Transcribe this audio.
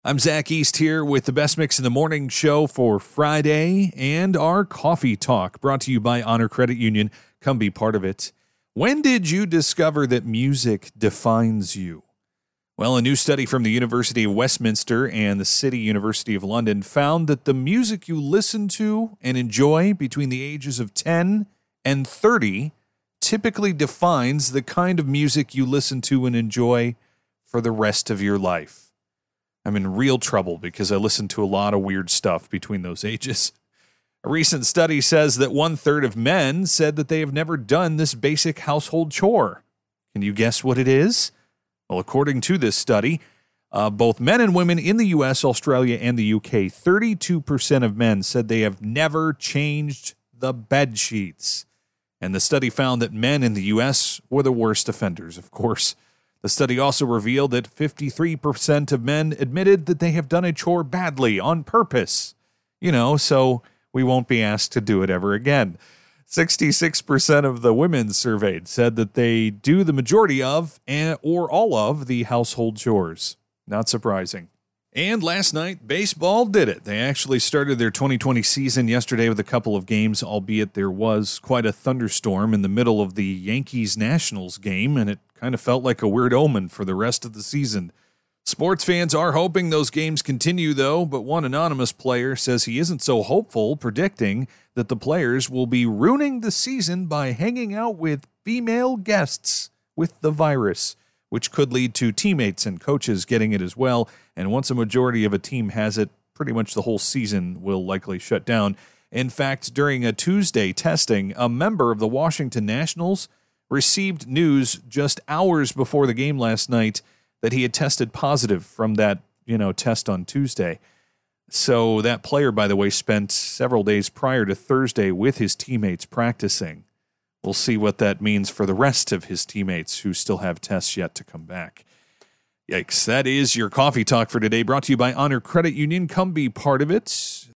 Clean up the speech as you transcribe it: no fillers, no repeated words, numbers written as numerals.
I'm Zach East here with the best mix in the morning show for Friday and our coffee talk brought to you by Honor Credit Union. Come be part of it. When did you discover that music defines you? Well, a new study from the University of Westminster and the City University of London found that the music you listen to and enjoy between the ages of 10 and 30 typically defines the kind of music you listen to and enjoy for the rest of your life. I'm in real trouble because I listen to a lot of weird stuff between those ages. A recent study says that 1/3 of men said that they have never done this basic household chore. Can you guess what it is? Well, according to this study, both men and women in the U.S., Australia, and the U.K., 32% of men said they have never changed the bed sheets. And the study found that men in the U.S. were the worst offenders, of course. The study also revealed that 53% of men admitted that they have done a chore badly on purpose. So we won't be asked to do it ever again. 66% of the women surveyed said that they do the majority of or all of the household chores. Not surprising. And last night, baseball did it. They actually started their 2020 season yesterday with a couple of games, albeit there was quite a thunderstorm in the middle of the Yankees-Nationals game, and it kind of felt like a weird omen for the rest of the season. Sports fans are hoping those games continue, though, but one anonymous player says he isn't so hopeful, predicting that the players will be ruining the season by hanging out with female guests with the virus, which could lead to teammates and coaches getting it as well. And once a majority of a team has it, pretty much the whole season will likely shut down. In fact, during a Tuesday testing, a member of the Washington Nationals received news just hours before the game last night that he had tested positive from that, test on Tuesday. So that player, by the way, spent several days prior to Thursday with his teammates practicing. We'll see what that means for the rest of his teammates who still have tests yet to come back. Yikes. That is your coffee talk for today, brought to you by Honor Credit Union. Come be part of it.